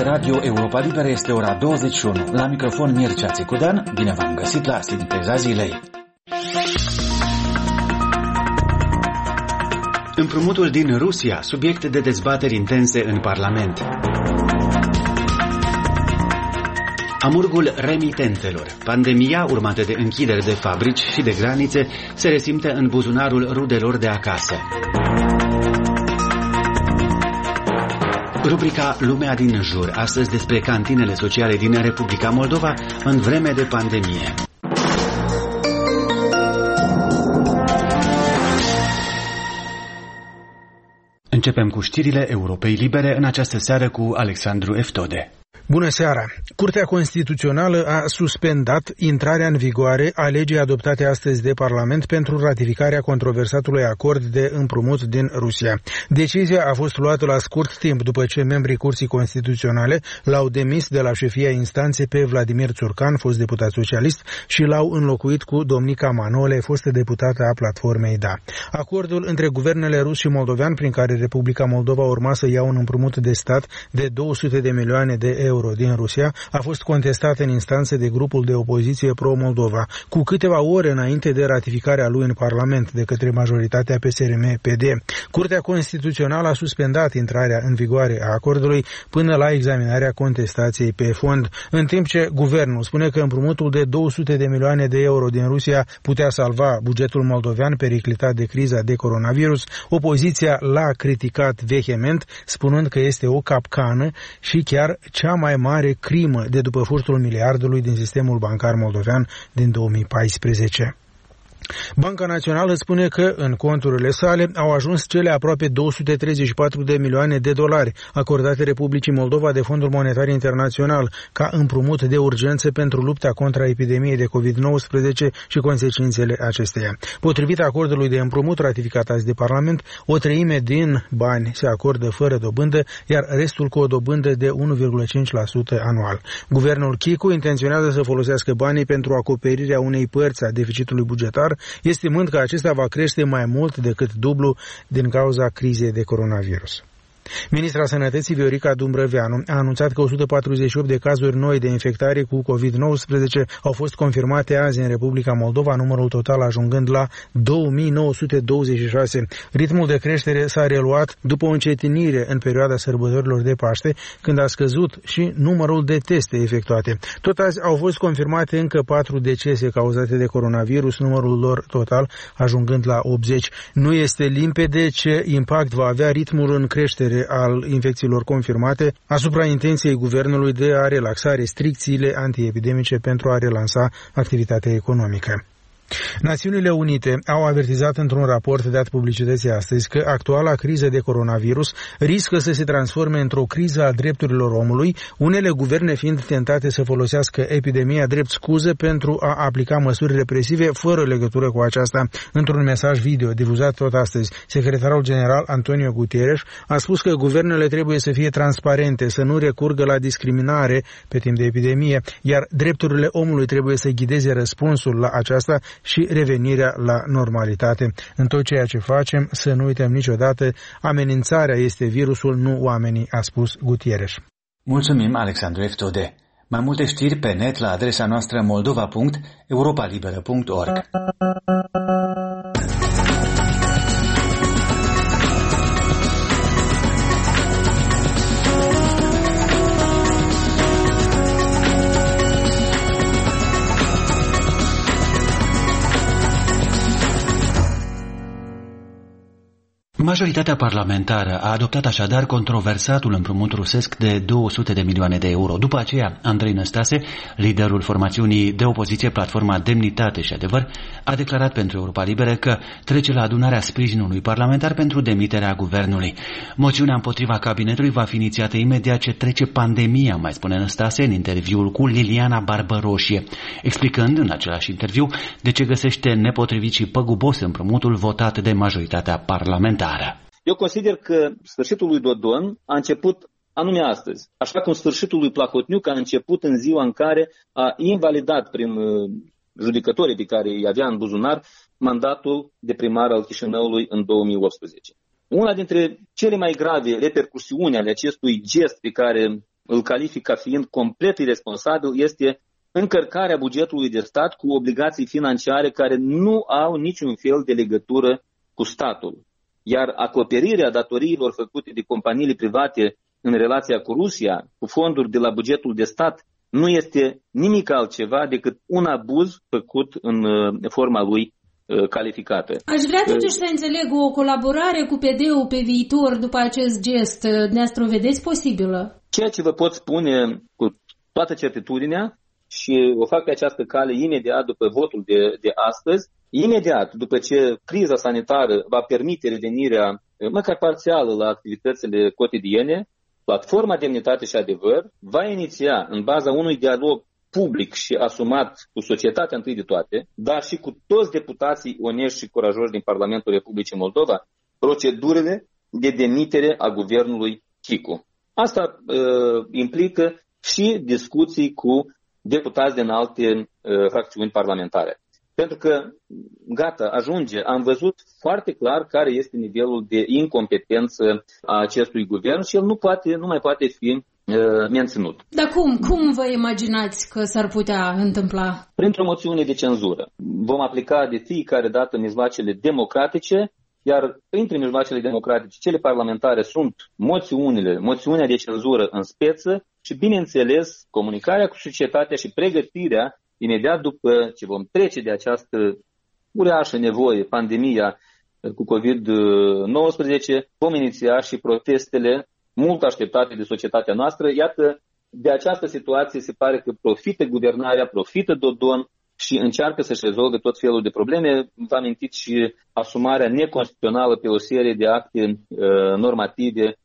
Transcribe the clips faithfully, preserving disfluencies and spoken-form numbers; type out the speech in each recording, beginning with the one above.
Radio Europa Liberă, este ora douăzeci și unu. La microfon Mircea Țicudan, bine v-am găsit la Sinteza Zilei. Împrumutul din Rusia, subiect de dezbateri intense în Parlament. Amurgul remitentelor. Pandemia, urmată de închideri de fabrici și de granițe, se resimte în buzunarul rudelor de acasă. Rubrica Lumea din jur, astăzi despre cantinele sociale din Republica Moldova în vreme de pandemie. Începem cu știrile Europei Libere în această seară cu Alexandru Eftode. Bună seara! Curtea Constituțională a suspendat intrarea în vigoare a legii adoptate astăzi de Parlament pentru ratificarea controversatului acord de împrumut din Rusia. Decizia a fost luată la scurt timp după ce membrii Curții Constituționale l-au demis de la șefia instanței pe Vladimir Țurcan, fost deputat socialist, și l-au înlocuit cu Domnica Manole, fostă deputată a Platformei Da. Acordul între guvernele rus și moldovean, prin care Republica Moldova urma să ia un împrumut de stat de două sute de milioane de euro din Rusia, a fost contestat în instanță de grupul de opoziție pro-Moldova, cu câteva ore înainte de ratificarea lui în Parlament de către majoritatea P S R M P D. Curtea Constituțională a suspendat intrarea în vigoare a acordului până la examinarea contestației pe fond, în timp ce guvernul spune că împrumutul de două sute de milioane de euro din Rusia putea salva bugetul moldovean periclitat de criza de coronavirus. Opoziția l-a criticat vehement, spunând că este o capcană și chiar cea mai mare crimă de după furtul miliardului din sistemul bancar moldovean din două mii paisprezece. Banca Națională spune că în conturile sale au ajuns cele aproape două sute treizeci și patru de milioane de dolari acordate Republicii Moldova de Fondul Monetar Internațional ca împrumut de urgență pentru lupta contra epidemiei de covid nouăsprezece și consecințele acesteia. Potrivit acordului de împrumut ratificat azi de Parlament, o treime din bani se acordă fără dobândă, iar restul cu o dobândă de unu virgulă cinci la sută anual. Guvernul Chicu intenționează să folosească banii pentru acoperirea unei părți a deficitului bugetar, estimând că acesta va crește mai mult decât dublu din cauza crizei de coronavirus. Ministra Sănătății Viorica Dumbrăveanu a anunțat că o sută patruzeci și opt de cazuri noi de infectare cu covid nouăsprezece au fost confirmate azi în Republica Moldova, numărul total ajungând la două mii nouă sute douăzeci și șase. Ritmul de creștere s-a reluat după o încetinire în perioada sărbătorilor de Paște, când a scăzut și numărul de teste efectuate. Tot azi au fost confirmate încă patru decese cauzate de coronavirus, numărul lor total ajungând la optzeci. Nu este limpede ce impact va avea ritmul în creștere al infecțiilor confirmate asupra intenției guvernului de a relaxa restricțiile antiepidemice pentru a relansa activitatea economică. Națiunile Unite au avertizat într-un raport dat publicității astăzi că actuala criză de coronavirus riscă să se transforme într-o criză a drepturilor omului, unele guverne fiind tentate să folosească epidemia drept scuză pentru a aplica măsuri represive fără legătură cu aceasta. Într-un mesaj video difuzat tot astăzi, secretarul general Antonio Guterres a spus că guvernele trebuie să fie transparente, să nu recurgă la discriminare pe timp de epidemie, iar drepturile omului trebuie să ghideze răspunsul la aceasta și revenirea la normalitate. În tot ceea ce facem, să nu uităm niciodată, amenințarea este virusul, nu oamenii, a spus Gutierrez. Mulțumim, Alexandru Eftode. Mai multe știri pe net la adresa noastră moldova punct europalibera punct org. Majoritatea parlamentară a adoptat așadar controversatul împrumut rusesc de două sute de milioane de euro. După aceea, Andrei Năstase, liderul formațiunii de opoziție Platforma Demnitate și Adevăr, a declarat pentru Europa Liberă că trece la adunarea sprijinului parlamentar pentru demiterea guvernului. Moțiunea împotriva cabinetului va fi inițiată imediat ce trece pandemia, mai spune Năstase în interviul cu Liliana Barbăroșie, explicând în același interviu de ce găsește nepotrivit și păgubos împrumutul votat de majoritatea parlamentară. Eu consider că sfârșitul lui Dodon a început anume astăzi, așa cum sfârșitul lui Plahotniuc a început în ziua în care a invalidat prin judecătorii pe care îi avea în buzunar mandatul de primar al Chișinăului în două mii optsprezece. Una dintre cele mai grave repercusiuni ale acestui gest pe care îl calific ca fiind complet irresponsabil este încărcarea bugetului de stat cu obligații financiare care nu au niciun fel de legătură cu statul. Iar acoperirea datoriilor făcute de companiile private în relația cu Rusia, cu fonduri de la bugetul de stat, nu este nimic altceva decât un abuz făcut în forma lui calificată. Aș vrea totuși să înțeleg o colaborare cu P D-ul pe viitor după acest gest. Dumneavoastră o vedeți posibilă? Ceea ce vă pot spune cu toată certitudinea și o fac pe această cale imediat după votul de, de astăzi, imediat după ce criza sanitară va permite revenirea măcar parțială la activitățile cotidiene, Platforma Demnitate și Adevăr va iniția în baza unui dialog public și asumat cu societatea întâi de toate, dar și cu toți deputații onești și curajoși din Parlamentul Republicii Moldova, procedurile de demitere a guvernului Chicu. Asta uh, implică și discuții cu deputați din alte uh, fracțiuni parlamentare. Pentru că, gata, ajunge, am văzut foarte clar care este nivelul de incompetență a acestui guvern și el nu, poate, nu mai poate fi uh, menținut. Dar cum? Cum vă imaginați că s-ar putea întâmpla? Printr-o moțiune de cenzură. Vom aplica de fiecare dată mijloacele democratice, iar printre mijloacele democratice, cele parlamentare sunt moțiunile, moțiunea de cenzură în speță și, bineînțeles, comunicarea cu societatea și pregătirea imediat după ce vom trece de această uriașă nevoie, pandemia cu covid nouăsprezece, vom iniția și protestele mult așteptate de societatea noastră. Iată, de această situație se pare că profită guvernarea, profită Dodon și încearcă să-și rezolve tot felul de probleme. V-am amintit și asumarea neconstituțională pe o serie de acte uh, normative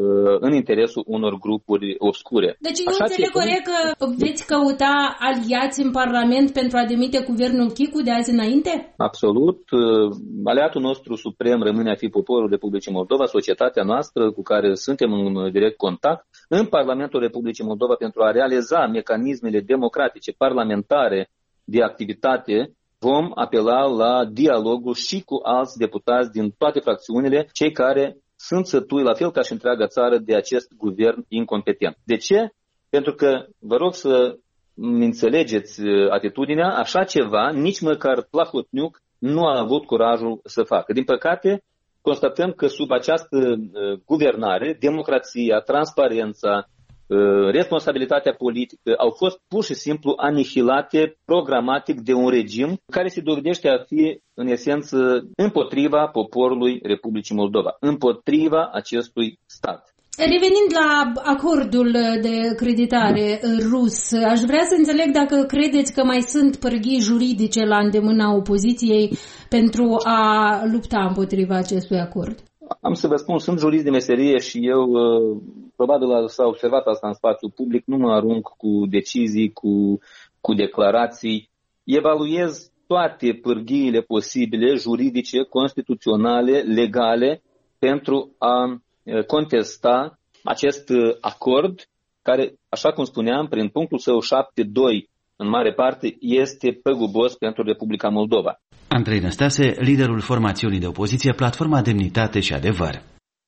în interesul unor grupuri obscure. Deci eu Așa înțeleg corect că veți căuta aliați în Parlament pentru a demite guvernul Chicu de azi înainte? Absolut. Aliatul nostru suprem rămâne a fi poporul Republicii Moldova, societatea noastră cu care suntem în direct contact în Parlamentul Republicii Moldova pentru a realiza mecanismele democratice parlamentare de activitate. Vom apela la dialogul și cu alți deputați din toate fracțiunile, cei care sunt sătui, la fel ca și întreaga țară, de acest guvern incompetent. De ce? Pentru că, vă rog să înțelegeți atitudinea, așa ceva, nici măcar Plahotniuc nu a avut curajul să facă. Din păcate, constatăm că sub această guvernare, democrația, transparența, responsabilitatea politică au fost pur și simplu anihilate programatic de un regim care se dovedește a fi în esență împotriva poporului Republicii Moldova, împotriva acestui stat. Revenind la acordul de creditare rus, aș vrea să înțeleg dacă credeți că mai sunt pârghii juridice la îndemâna opoziției pentru a lupta împotriva acestui acord. Am să vă spun, sunt jurist de meserie și eu, probabil s-a observat asta în spațiul public, nu mă arunc cu decizii, cu, cu declarații. Evaluez toate pârghiile posibile, juridice, constituționale, legale, pentru a contesta acest acord, care, așa cum spuneam, prin punctul său șapte doi, în mare parte, este păgubos pentru Republica Moldova. Andrei Năstase, liderul formațiunii de opoziție Platforma Demnitate și Adevăr.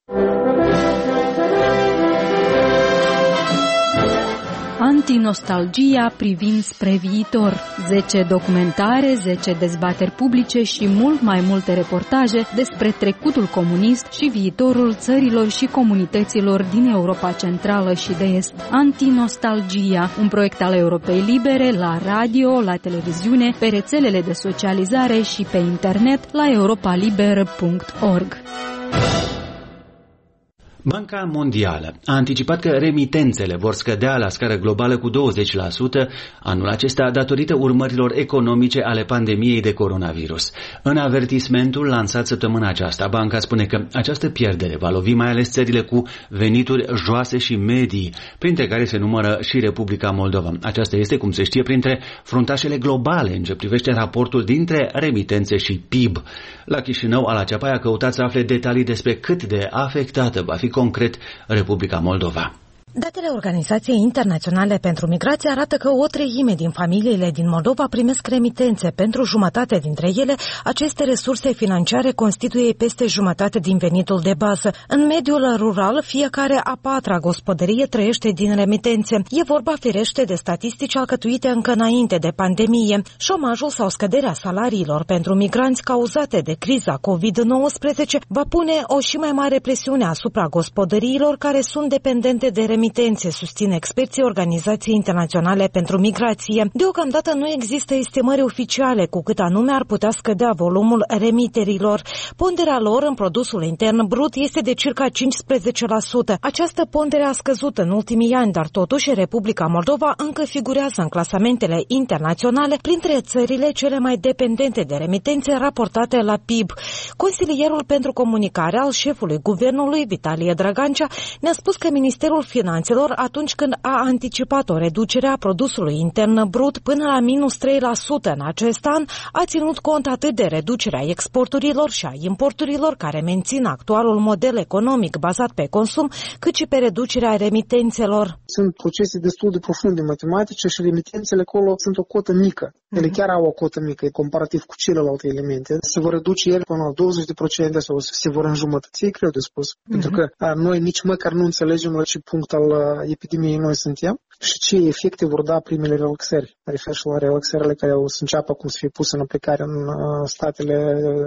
Antinostalgia privind spre viitor. zece documentare, zece dezbateri publice și mult mai multe reportaje despre trecutul comunist și viitorul țărilor și comunităților din Europa Centrală și de Est. Antinostalgia, un proiect al Europei Libere la radio, la televiziune, pe rețelele de socializare și pe internet la europaliber punct org. Banca Mondială a anticipat că remitențele vor scădea la scară globală cu douăzeci la sută anul acesta datorită urmărilor economice ale pandemiei de coronavirus. În avertismentul lansat săptămâna aceasta, banca spune că această pierdere va lovi mai ales țările cu venituri joase și medii, printre care se numără și Republica Moldova. Aceasta este, cum se știe, printre fruntașele globale în ce privește raportul dintre remitențe și P I B. La Chișinău, Ala Ceapai a căutat să afle detalii despre cât de afectată va fi concret Republica Moldova. Datele Organizației Internaționale pentru Migrație arată că o treime din familiile din Moldova primesc remitențe. Pentru jumătate dintre ele, aceste resurse financiare constituie peste jumătate din venitul de bază. În mediul rural, fiecare a patra gospodărie trăiește din remitențe. E vorba firește de statistici alcătuite încă înainte de pandemie. Șomajul sau scăderea salariilor pentru migranți cauzate de criza covid nouăsprezece va pune o și mai mare presiune asupra gospodăriilor care sunt dependente de remitențe. Remitențe, susțin experții Organizației Internaționale pentru Migrație. Deocamdată nu există estimări oficiale cu cât anume ar putea scădea volumul remiterilor. Ponderea lor în produsul intern brut este de circa cincisprezece la sută. Această pondere a scăzut în ultimii ani, dar totuși Republica Moldova încă figurează în clasamentele internaționale printre țările cele mai dependente de remitențe raportate la P I B. Consilierul pentru comunicare al șefului guvernului, Vitalie Dragancea, ne-a spus că Ministerul Finanțelor atunci când a anticipat o reducere a produsului intern brut până la minus trei la sută în acest an, a ținut cont atât de reducerea exporturilor și a importurilor care mențin actualul model economic bazat pe consum, cât și pe reducerea remitențelor. Sunt procese destul de profunde matematice și remitențele acolo sunt o cotă mică. Ele chiar au o cotă mică comparativ cu celelalte elemente. Se vor reduce ele până la douăzeci de procente sau se vor înjumătăți, greu de spus. Uh-huh. Pentru că a, noi nici măcar nu înțelegem la ce punct al epidemiei noi suntem și ce efecte vor da primele relaxări. Refer și la relaxările care o să înceapă acum să fie puse în aplicare în statele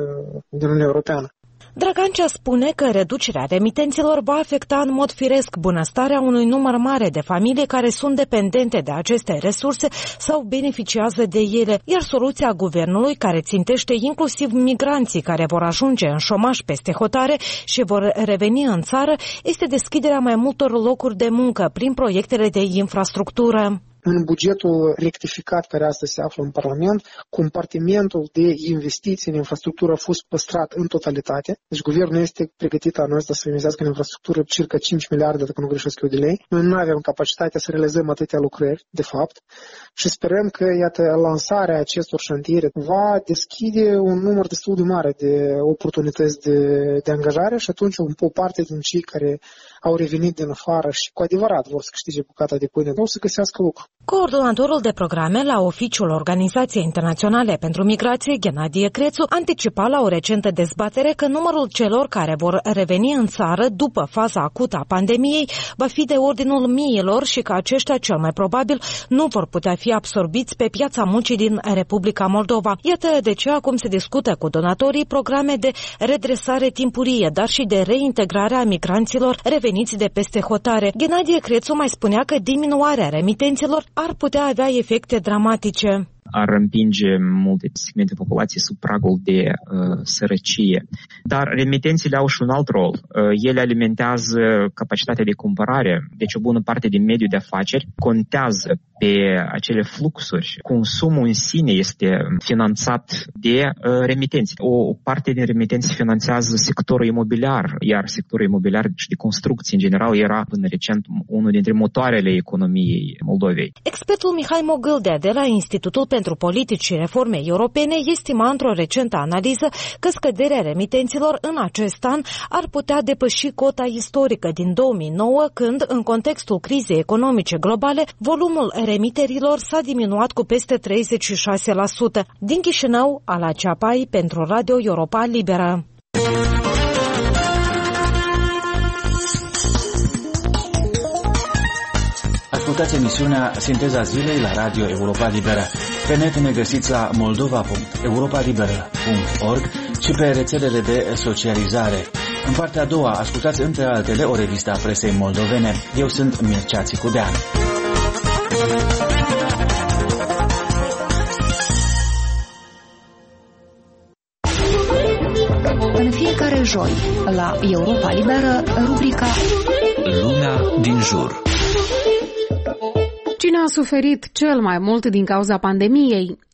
din Uniunea Europeană. Dragancea spune că reducerea remitențelor va afecta în mod firesc bunăstarea unui număr mare de familii care sunt dependente de aceste resurse sau beneficiază de ele, iar soluția guvernului, care țintește inclusiv migranții care vor ajunge în șomaj peste hotare și vor reveni în țară, este deschiderea mai multor locuri de muncă prin proiectele de infrastructură. În bugetul rectificat care astăzi se află în Parlament, compartimentul de investiții în infrastructură a fost păstrat în totalitate. Deci guvernul este pregătit anul ăsta să investească în infrastructură circa cinci miliarde, dacă nu greșesc eu, de lei. Noi nu avem capacitatea să realizăm atâtea lucrări, de fapt, și sperăm că, iată, lansarea acestor șantiere va deschide un număr destul de mare de oportunități de, de angajare și atunci o parte din cei care au revenit din afară și cu adevărat vor să câștige bucata de pâine, o să găsească lucru. Coordonatorul de programe la Oficiul Organizației Internaționale pentru Migrație, Ghenadie Crețu, anticipa la o recentă dezbatere că numărul celor care vor reveni în țară după faza acută a pandemiei va fi de ordinul miilor și că aceștia cel mai probabil nu vor putea fi absorbiți pe piața muncii din Republica Moldova. Iată de ce acum se discută cu donatorii programe de redresare timpurie, dar și de reintegrare a migranților reveniți de peste hotare. Ghenadie Crețu mai spunea că diminuarea remitențelor ar putea avea efecte dramatice. Ar împinge multe segmente populației sub pragul de uh, sărăcie. Dar remitențele au și un alt rol. Uh, ele alimentează capacitatea de cumpărare, deci o bună parte din mediul de afaceri contează pe acele fluxuri. Consumul în sine este finanțat de uh, remitențe. O, o parte din remitențe finanțează sectorul imobiliar, iar sectorul imobiliar și de construcții în general era până recent unul dintre motoarele economiei Moldovei. Expertul Mihai Mogâldea de la Institutul pentru Politici și Reforme Europene estima într-o recentă analiză că scăderea remitențelor în acest an ar putea depăși cota istorică din două mii nouă, când, în contextul crizei economice globale, volumul remiterilor s-a diminuat cu peste treizeci și șase la sută. Din Chișinău, Ala Ceapai pentru Radio Europa Liberă. Ascultați emisiunea Sinteza Zilei la Radio Europa Liberă. Pe net ne găsiți la moldova punct europa liberă punct org și pe rețelele de socializare. În partea a doua, ascultați între altele o revistă a presei moldovene. Eu sunt Mircea Țicudean. În fiecare joi, la Europa Liberă, rubrica Lumea din jur. Cine a suferit cel mai mult din cauza pandemiei?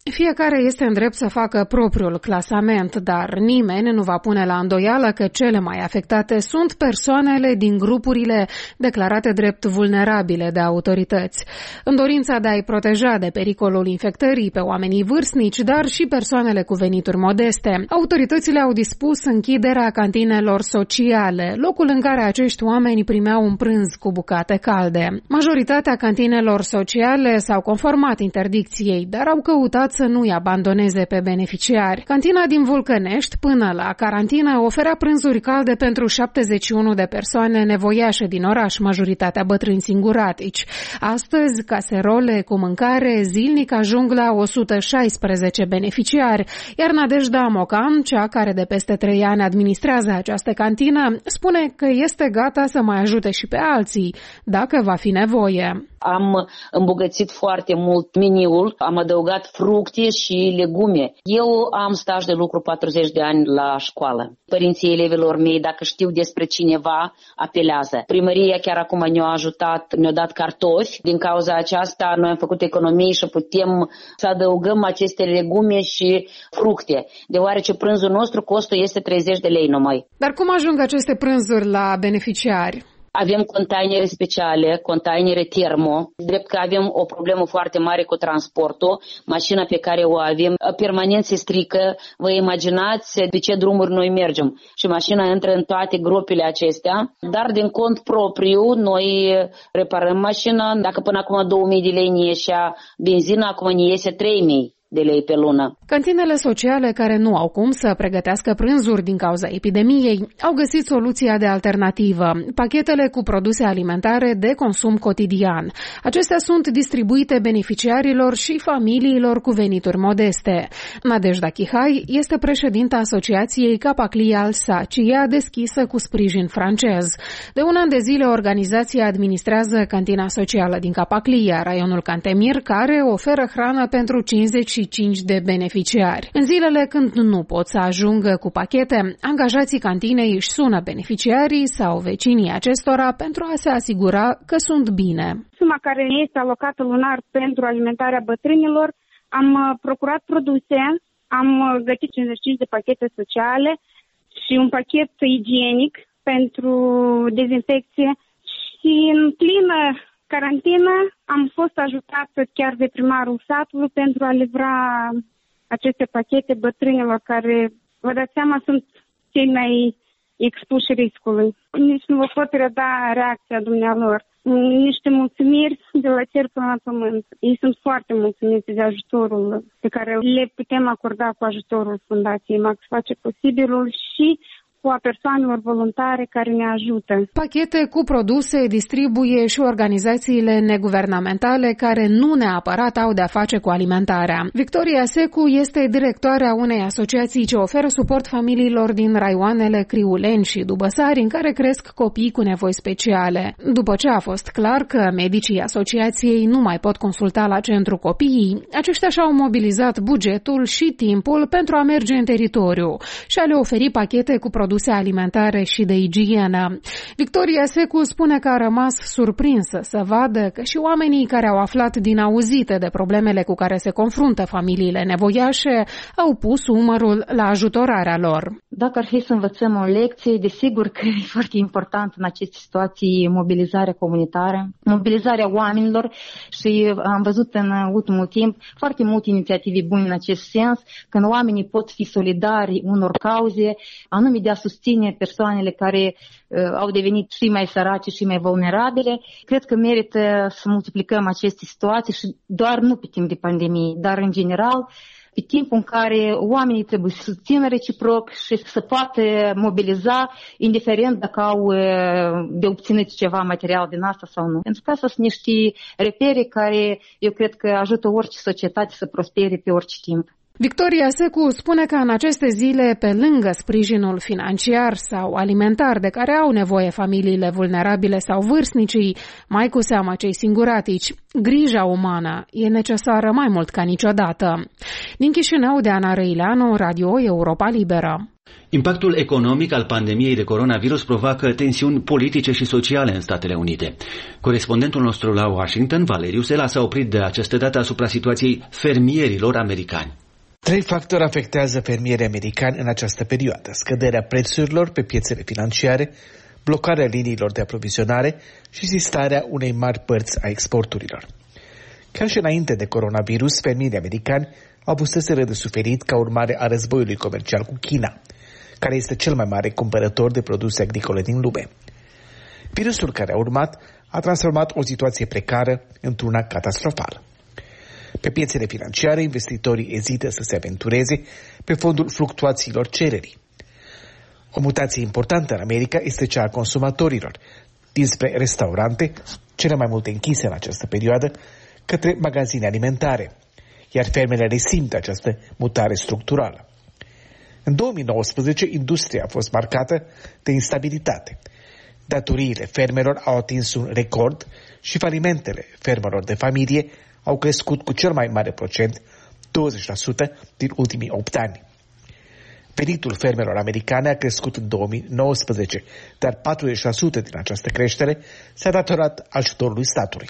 Fiecare este în drept să facă propriul clasament, dar nimeni nu va pune la îndoială că cele mai afectate sunt persoanele din grupurile declarate drept vulnerabile de autorități. În dorința de a-i proteja de pericolul infectării pe oamenii vârstnici, dar și persoanele cu venituri modeste, autoritățile au dispus închiderea cantinelor sociale, locul în care acești oameni primeau un prânz cu bucate calde. Majoritatea cantinelor sociale s-au conformat interdicției, dar au căutat să nu-i abandoneze pe beneficiari. Cantina din Vulcănești, până la carantină, oferea prânzuri calde pentru șaptezeci și unu de persoane nevoiașe din oraș, majoritatea bătrâni singuratici. Astăzi, caserole cu mâncare zilnic ajung la o sută șaisprezece beneficiari, iar Nadejda Mocan, cea care de peste trei ani administrează această cantină, spune că este gata să mai ajute și pe alții, dacă va fi nevoie. Am îmbogățit foarte mult meniul, am adăugat fructe și legume. Eu am staj de lucru patruzeci de ani la școală. Părinții elevilor mei, dacă știu despre cineva, apelează. Primăria chiar acum ne-a ajutat, ne-a dat cartofi. Din cauza aceasta noi am făcut economii și putem să adăugăm aceste legume și fructe, deoarece prânzul nostru costul este treizeci de lei numai. Dar cum ajung aceste prânzuri la beneficiari? Avem containere speciale, containere termo, drept că avem o problemă foarte mare cu transportul. Mașina pe care o avem permanent se strică, vă imaginați pe ce drumuri noi mergem. Și mașina intră în toate gropile acestea, dar din cont propriu noi reparăm mașina. Dacă până acum două mii de lei ne ieșea benzina, acum ne iese trei mii de lei pe lună. Cantinele sociale care nu au cum să pregătească prânzuri din cauza epidemiei au găsit soluția de alternativă, pachetele cu produse alimentare de consum cotidian. Acestea sunt distribuite beneficiarilor și familiilor cu venituri modeste. Nadejda Chihai este președinta asociației Capaclia Alsacia, deschisă cu sprijin francez. De un an de zile, organizația administrează cantina socială din Capaclia, raionul Cantemir, care oferă hrană pentru cincizeci și cinci de beneficiari. În zilele când nu pot să ajungă cu pachete, angajații cantinei își sună beneficiarii sau vecinii acestora pentru a se asigura că sunt bine. Suma care este alocată lunar pentru alimentarea bătrânilor, am procurat produse, am găsit cincizeci și cinci de pachete sociale și un pachet igienic pentru dezinfecție și în plină carantină am fost ajutată chiar de primarul satului pentru a livra aceste pachete bătrânilor care, vă dați seama, sunt cei mai expuși riscului. Nici nu vă pot reda reacția dumnealor. Niște mulțumiri de la cer până la pământ. Ei sunt foarte mulțumiți de ajutorul pe care le putem acorda cu ajutorul Fundației Max Face Posibilul și cu a persoanelor voluntare care ne ajută. Pachete cu produse distribuie și organizațiile neguvernamentale care nu neapărat au de-a face cu alimentarea. Victoria Secu este directoarea unei asociații ce oferă suport familiilor din raioanele Criuleni și Dubăsari, în care cresc copii cu nevoi speciale. După ce a fost clar că medicii asociației nu mai pot consulta la centru copiii, aceștia și-au mobilizat bugetul și timpul pentru a merge în teritoriu și a le oferi pachete cu produse alimentare și de igienă. Victoria Secu spune că a rămas surprinsă să vadă că și oamenii care au aflat din auzite de problemele cu care se confruntă familiile nevoiașe au pus umărul la ajutorarea lor. Dacă ar fi să învățăm o lecție, desigur că e foarte important în aceste situații mobilizarea comunitară, mobilizarea oamenilor și am văzut în ultimul timp foarte multe inițiative bune în acest sens, când oamenii pot fi solidari unor cauze, anume de a susține persoanele care uh, au devenit și mai sărace și mai vulnerabile. Cred că merită să multiplicăm aceste situații și doar nu pe timp de pandemie, dar în general pe timpul în care oamenii trebuie să susțină reciproc și să poată mobiliza, indiferent dacă au de obținut ceva material din asta sau nu. Pentru că asta sunt niște repere care eu cred că ajută orice societate să prospere pe orice timp. Victoria Secu spune că în aceste zile, pe lângă sprijinul financiar sau alimentar de care au nevoie familiile vulnerabile sau vârstnicii, mai cu seamă cei singuratici, grija umană e necesară mai mult ca niciodată. Din Chișinău, de Ana Răileanu, Radio Europa Liberă. Impactul economic al pandemiei de coronavirus provoacă tensiuni politice și sociale în Statele Unite. Corespondentul nostru la Washington, Valeriu Sela, s-a oprit de această dată asupra situației fermierilor americani. Trei factori afectează fermierii americani în această perioadă: scăderea prețurilor pe piețele financiare, blocarea liniilor de aprovizionare și sistarea unei mari părți a exporturilor. Chiar și înainte de coronavirus, fermierii americani avuseseră de suferit ca urmare a războiului comercial cu China, care este cel mai mare cumpărător de produse agricole din lume. Virusul care a urmat a transformat o situație precară într-una catastrofală. Pe piețele financiare, investitorii ezită să se aventureze pe fondul fluctuațiilor cererii. O mutație importantă în America este cea a consumatorilor, dinspre restaurante, cele mai multe închise în această perioadă, către magazine alimentare, iar fermele resimt această mutare structurală. În două mii nouăsprezece, industria a fost marcată de instabilitate. Datoriile fermelor au atins un record și falimentele fermelor de familie au crescut cu cel mai mare procent, douăzeci la sută, din ultimii opt ani. Venitul fermelor americane a crescut în două mii nouăsprezece, dar patruzeci la sută din această creștere s-a datorat ajutorului statului.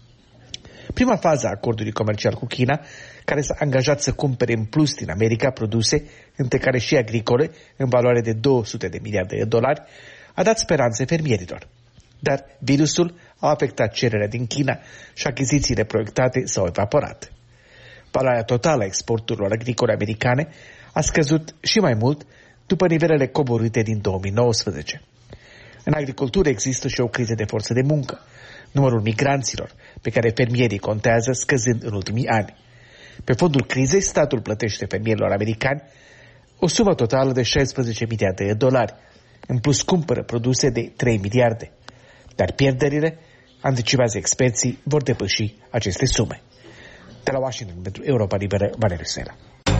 Prima fază a acordului comercial cu China, care s-a angajat să cumpere în plus din America produse, între care și agricole, în valoare de două sute de miliarde de dolari, a dat speranțe fermierilor. Dar virusul a afectat cererea din China și achizițiile proiectate s-au evaporat. Valoarea totală a exporturilor agricole americane a scăzut și mai mult după nivelele coborâte din două mii nouăsprezece. În agricultură există și o criză de forță de muncă, numărul migranților pe care fermierii contează scăzând în ultimii ani. Pe fondul crizei, statul plătește fermierilor americani o sumă totală de șaisprezece miliarde de dolari. În plus cumpără produse de trei miliarde. Dar pierderile, anticipează experții, vor depăși aceste sume. De la Washington, pentru Europa Liberă, Valeriu Sela.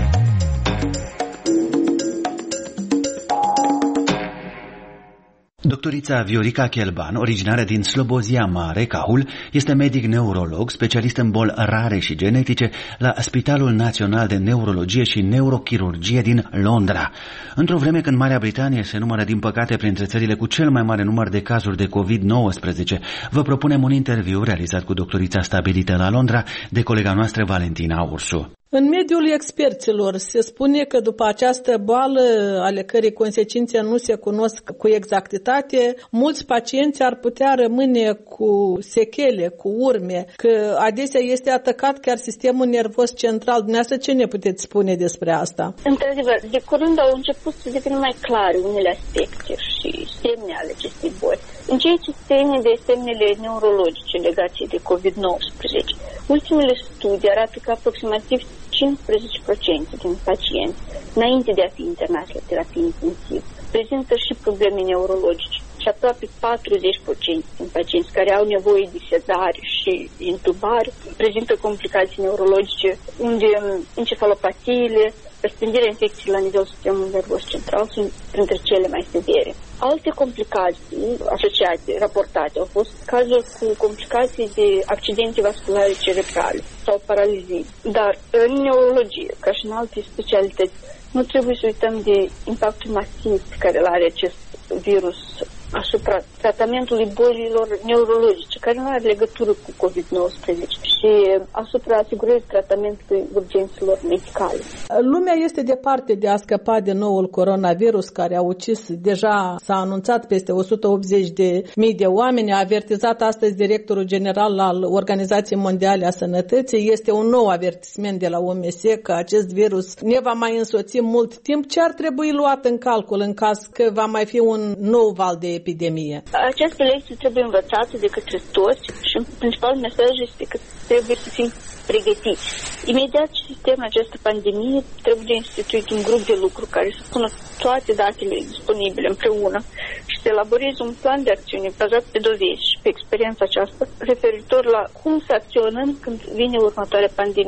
Doctorița Viorica Chelban, originară din Slobozia Mare, Cahul, este medic neurolog, specialist în boli rare și genetice la Spitalul Național de Neurologie și Neurochirurgie din Londra. Într-o vreme când Marea Britanie se numără, din păcate, printre țările cu cel mai mare număr de cazuri de covid nouăsprezece, vă propunem un interviu realizat cu doctorița stabilită la Londra de colega noastră Valentina Ursu. În mediul experților se spune că după această boală, ale cărei consecințe nu se cunosc cu exactitate, mulți pacienți ar putea rămâne cu sechele, cu urme, că adesea este atacat chiar sistemul nervos central. Dumneavoastră, ce ne puteți spune despre asta? Într-adevăr, de curând au început să devină mai clare unele aspecte și semne ale acestei boli. În ceea ce ține de semnele neurologice legate de covid nouăsprezece, ultimele studii arată că aproximativ cincisprezece la sută din pacienți, înainte de a fi internați la terapie intensivă, prezintă și probleme neurologice și aproape patruzeci la sută din pacienți care au nevoie de sedare și intubare prezintă complicații neurologice, unde encefalopatiile, răspândirea infecției la nivelul sistemului nervos central sunt printre cele mai severe. Alte complicații asociate, raportate, au fost cazuri cu complicații de accidente vasculare cerebrale sau paralizii. Dar în neurologie, ca și în alte specialități, nu trebuie să uităm de impactul masiv pe care îl are acest virus asupra tratamentului bolilor neurologice, care nu are legătură cu covid nouăsprezece, și asupra asigurării tratamentului urgențelor medicale. Lumea este departe de a scăpa de noul coronavirus care a ucis, deja s-a anunțat, peste o sută optzeci de mii de oameni. A avertizat astăzi directorul general al Organizației Mondiale a Sănătății. Este un nou avertisment de la O M S că acest virus ne va mai însoți mult timp. Ce ar trebui luat în calcul în caz că va mai fi un nou val de epidemie? Aceste lecții trebuie învățate de către toți și principalul mesaj este că trebuie să fim pregătiți. Imediat ce se termină această pandemie, trebuie instituit un grup de lucru care să pună toate datele disponibile împreună și să elaboreze un plan de acțiune bazat pe dovezi și pe experiența aceasta referitor la cum să acționăm când vine următoarea pandemie.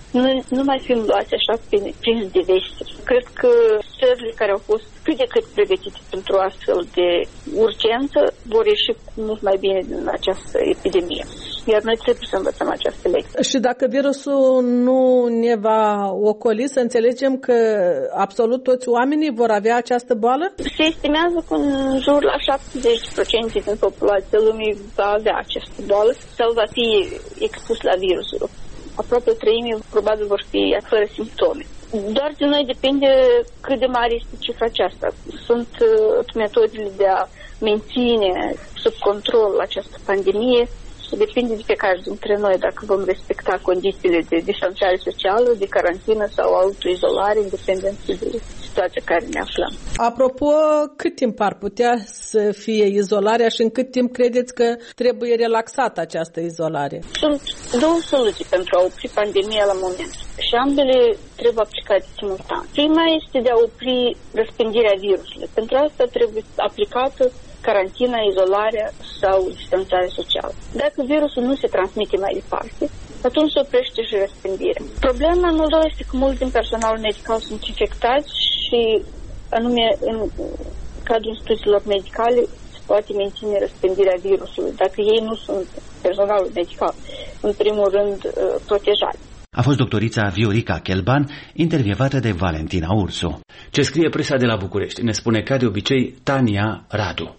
nu, nu mai fim luați așa prins de veste. Cred că țările care au fost cât de cât pregătite pentru astfel de urgență vor ieși mult mai bine din această epidemie. Iar noi trebuie să învățăm această lecție. Și dacă virusul nu ne va ocoli, să înțelegem că absolut toți oamenii vor avea această boală? Se estimează că în jur la șaptezeci la sută din populația lumii va avea această boală sau va fi expus la virusul. Aproape treime probabil vor fi fără simptome. Doar de noi depinde cât de mare este cifra aceasta. Sunt uh, metodele de a menține sub control această pandemie. Depinde de fiecare dintre noi dacă vom respecta condițiile de distanțare socială, de carantină sau autoizolare, în dependență de situația care ne aflăm. Apropo, cât timp ar putea să fie izolarea și în cât timp credeți că trebuie relaxată această izolare? Sunt două soluții pentru a opri pandemia la moment și ambele trebuie aplicate simultan. Prima este de a opri răspândirea virusului. Pentru asta trebuie aplicată carantina, izolarea sau distanțarea socială. Dacă virusul nu se transmite mai departe, atunci se oprește și răspândirea. Problema în Moldova este că mulți din personalul medical sunt infectați și anume în cadrul instituțiilor medicale se poate menține răspândirea virusului dacă ei nu sunt personalul medical, în primul rând protejați. A fost doctorița Viorica Chelban, intervievată de Valentina Ursu. Ce scrie presa de la București? Ne spune ca de obicei Tania Radu.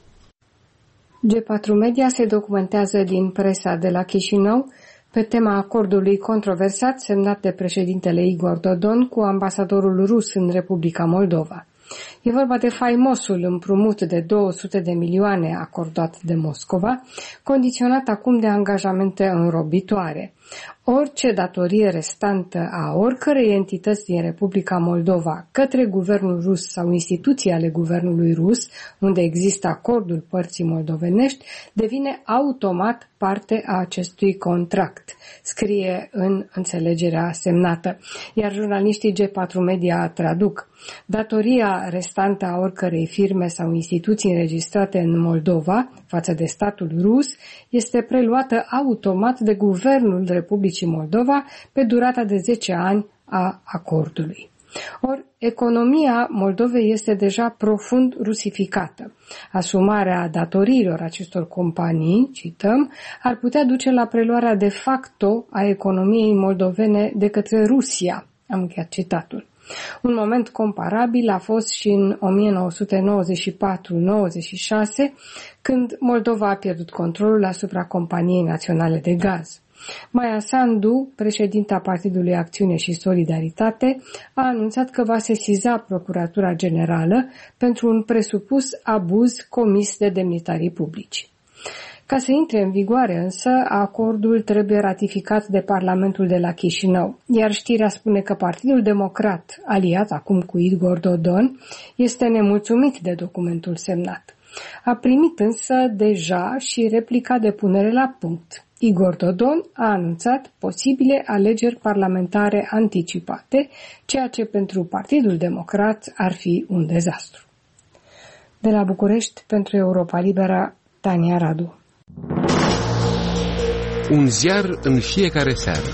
G patru Media se documentează din presa de la Chișinău pe tema acordului controversat semnat de președintele Igor Dodon cu ambasadorul rus în Republica Moldova. E vorba de faimosul împrumut de două sute de milioane acordat de Moscova, condiționat acum de angajamente înrobitoare. Orice datorie restantă a oricărei entități din Republica Moldova către guvernul rus sau instituții ale guvernului rus, unde există acordul părții moldovenești, devine automat parte a acestui contract, scrie în înțelegerea semnată. Iar jurnaliștii G patru Media traduc: datoria restantă a oricărei firme sau instituții înregistrate în Moldova față de statul rus este preluată automat de guvernul Republicii Moldova pe durata de zece ani a acordului. Ori, economia Moldovei este deja profund rusificată. Asumarea datoriilor acestor companii, cităm, ar putea duce la preluarea de facto a economiei moldovene de către Rusia. Am încheiat citatul. Un moment comparabil a fost și în o mie nouă sute nouăzeci și patru nouăzeci și șase, când Moldova a pierdut controlul asupra Companiei Naționale de Gaz. Maia Sandu, președinta Partidului Acțiune și Solidaritate, a anunțat că va sesiza Procuratura Generală pentru un presupus abuz comis de demnitarii publici. Ca să intre în vigoare însă, acordul trebuie ratificat de Parlamentul de la Chișinău, iar știrea spune că Partidul Democrat, aliat acum cu Igor Dodon, este nemulțumit de documentul semnat. A primit însă deja și replica de punere la punct. Igor Dodon a anunțat posibile alegeri parlamentare anticipate, ceea ce pentru Partidul Democrat ar fi un dezastru. De la București, pentru Europa Liberă, Tania Radu. Un ziar în fiecare seară.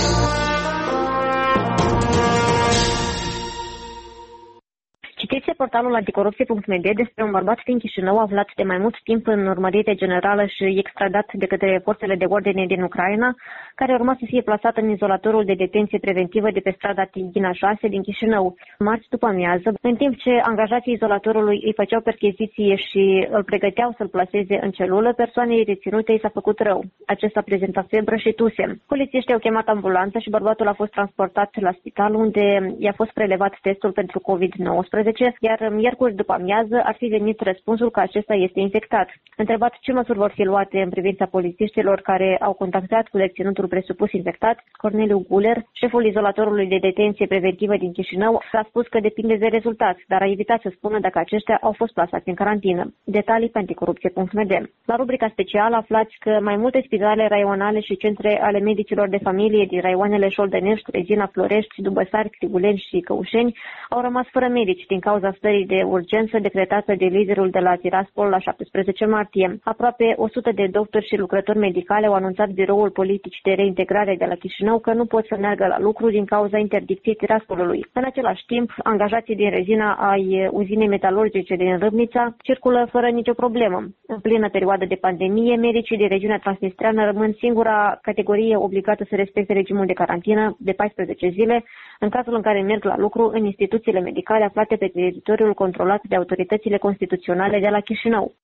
Citiți portalul anticorupție punct m d despre un bărbat din Chișinău aflat de mai mult timp în urmărire generală și extradat de către forțele de ordine din Ucraina, care urma să fie plasat în izolatorul de detenție preventivă de pe strada Tighina șase din Chișinău, marți după amiază, în timp ce angajații izolatorului îi făceau percheziție și îl pregăteau să-l plaseze în celulă, persoanei reținute i s-a făcut rău. Acesta prezenta febră și tuse. Polițiștii au chemat ambulanța și bărbatul a fost transportat la spital, unde i-a fost prelevat testul pentru covid nouăsprezece, iar miercuri după amiază ar fi venit răspunsul că acesta este infectat. Întrebat ce măsuri vor fi luate în privința polițiștilor care au contactat cu deținutul presupus infectat, Corneliu Guler, șeful izolatorului de detenție preventivă din Chișinău, a spus că depinde de rezultat, dar a evitat să spună dacă aceștia au fost plasați în carantină. Detalii pe anticorupție punct m d. La rubrica specială aflați că mai multe spitale raionale și centre ale medicilor de familie din raioanele Șoldănești, Regina, Florești, Dubăsari, Târguleni și Căușeni au rămas fără medici din cauza stării de urgență decretată de liderul de la Tiraspol la șaptesprezece martie. Aproape o sută de doctori și lucrători medicale au anunțat biroul politic de reintegrare de la Chișinău că nu pot să meargă la lucru din cauza interdicției Tiraspolului. În același timp, angajații din rezina ai uzinei metalurgice din Râmnița circulă fără nicio problemă. În plină perioadă de pandemie, medicii din regiunea transnistreană rămân singura categorie obligată să respecte regimul de carantină de paisprezece zile, în cazul în care merg la lucru în instituțiile medicale aflate pe teritoriul controlat de autoritățile constituționale de la Chișinău.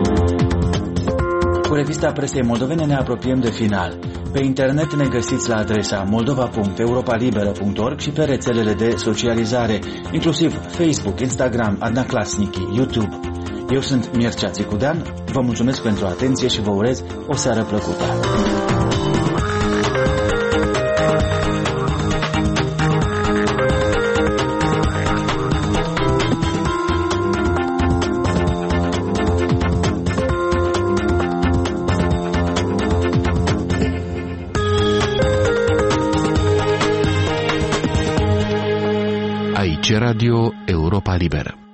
Cu revista presei moldovene ne apropiem de final. Pe internet ne găsiți la adresa moldova punct europa liberă punct org și pe rețelele de socializare, inclusiv Facebook, Instagram, Adna Klasnici, YouTube. Eu sunt Mircea Țicudean, vă mulțumesc pentru atenție și vă urez o seară plăcută. Radio Europa Liberă.